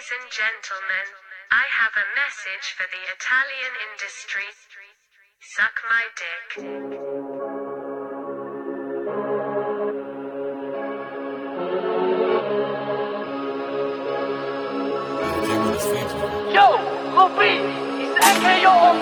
Ladies and gentlemen, I have a message for the Italian industry. Suck my dick. Yo, Kobe, he's AKO.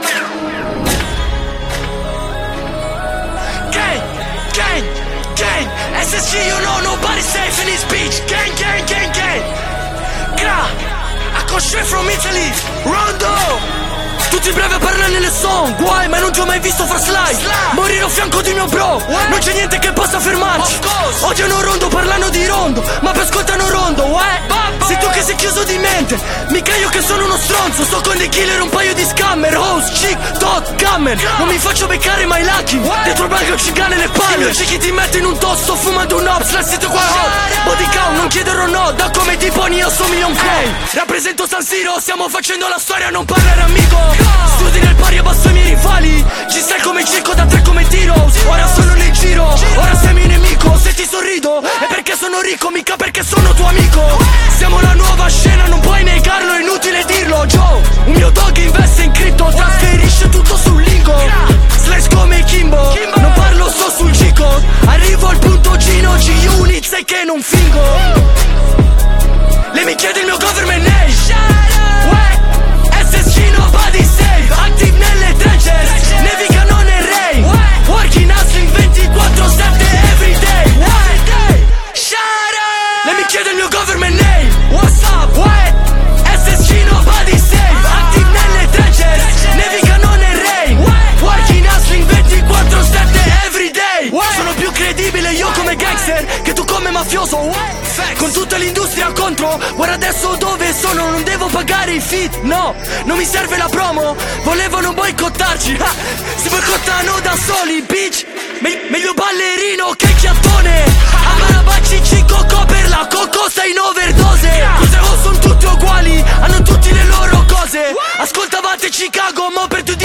Gang, gang, gang. SSG, you know nobody's safe in this beach. Gang, gang, gang, gang. Gra, I come straight from Italy. Rondo. Tutti bravi a parlare nelle song. Guai, ma non ti ho mai visto far slide. Morire a fianco di mio bro. Non c'è niente che possa fermarci. Odiano Rondo, parlano di Rondo, ma poi ascoltano Rondo, sei tu che sei chiuso di mente. Mica io che sono uno stronzo. Sto con dei killer, un paio di scammer. Host, chick, dot, cammer. Non mi faccio beccare mai lucky. Dentro il bagno cigane le palle. Chi ti mette in un tosto fumando un ops. La sito qua hot. Body count, non chiederò no. Da come ti poni io somiglio un clown. Rappresento San Siro, stiamo facendo la storia, non parlare amico. Studi nel pari, abbasso i miei rivali. Ci stai come circo, da tre come tiro. Ora sono nel giro, ora sei mio nemico. Se ti sorrido è perché sono ricco, mica perché sono tuo amico. Siamo la nuova scena, non puoi negarlo, è inutile dirlo. Joe, un mio dog investe in cripto, trasferisce tutto sul lingo. Slash come Kimbo, non parlo so sul G-Code. Arrivo al punto Gino, G-Unit, sai che non fingo. Lei mi chiede il mio government name. SSG nobody safe, active nelle trenches, nevicano nel rain. Working hustling 24/7 everyday. Lei mi chiede il mio government name. What's up? What? SSG nobody safe, active nelle trenches, nevicano nel rain. Working hustling 24/7 everyday. Sono più credibile io come gangster che tu come mafioso. Con tutta l'industria contro, guarda adesso dove sono, non devo pagare i fit, no, non mi serve la promo, volevano boicottarci, si boicottano da soli, bitch, meglio ballerino che chiattone, Amarabacci, Cicco, per la Coco stai in overdose, cose sono tutti uguali, hanno tutti le loro cose, ascoltavate Chicago, mo per tutti